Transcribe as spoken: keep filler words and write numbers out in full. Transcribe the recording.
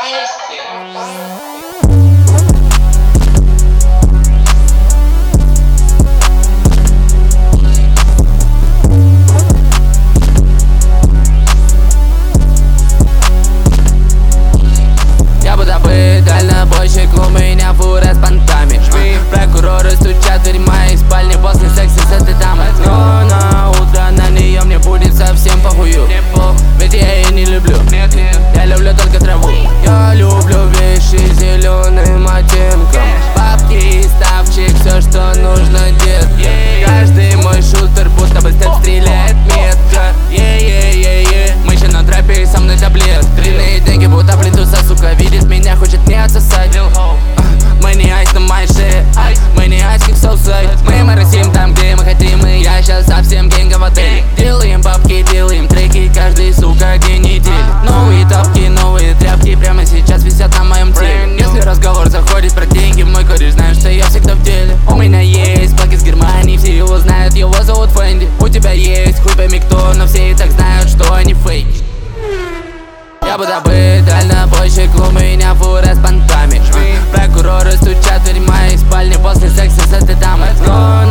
Я буду быть дальнобойщик, у меня фура с понтами. Прокуроры стучат в дверь моей спальни после секса с этой дамой. Но на утро на нее мне будет совсем похую, ведь я ее не люблю, я люблю только траву. Я люблю вещи зеленым оттенком, бабки и ставчик, все что нужно, детка. Каждый мой шутер будто бы степ стреляет метко. Е-е-е-е, мы еще на тропе и со мной таблет. Длинные деньги будто плинтуса, сука, видит меня, хочет мне отсосать. Мы не айс на моей шее, мы не айс как соусай. Мы моросим там, где мы хотим, и я сейчас совсем генга в отеле. Делаем бабки, делаем треки, каждый, сука, день недели. Новые тапки, новые тряпки прямо сейчас висят на моем теле. Если разговор заходит про деньги, мой кореш знает, что я всегда в деле. У меня есть плаг из Германии, все его знают, его зовут Фэнди. У тебя есть хуй пойми кто, но все и так знают, что они фейки. Я буду быть дальнобойщик, у меня фура с понтами. Прокуроры стучат в дверь моей спальни после секса с этой дамой.